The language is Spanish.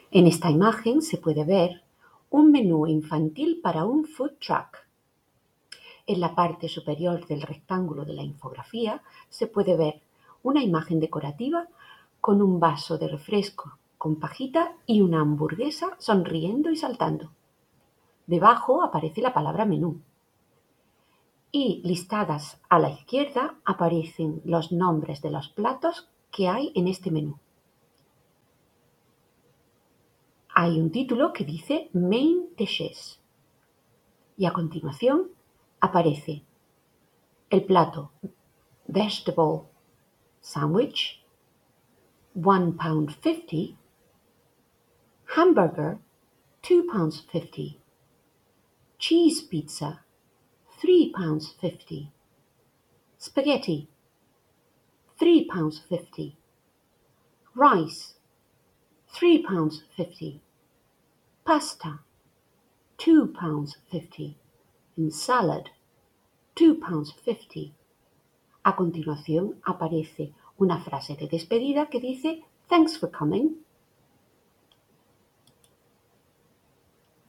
En esta imagen se puede ver un menú infantil para un food truck. En la parte superior del rectángulo de la infografía se puede ver una imagen decorativa con un vaso de refresco con pajita y una hamburguesa sonriendo y saltando. Debajo aparece la palabra menú. Y listadas a la izquierda aparecen los nombres de los platos que hay en este menú. Hay un título que dice Main Dishes y a continuación aparece el plato Vegetable Sandwich, £1.50, Hamburger, £2.50, Cheese Pizza, £3.50, Spaghetti, £3.50, Rice, £3.50, Pasta, £2.50, and Salad, £2.50. A continuación aparece una frase de despedida que dice Thanks for coming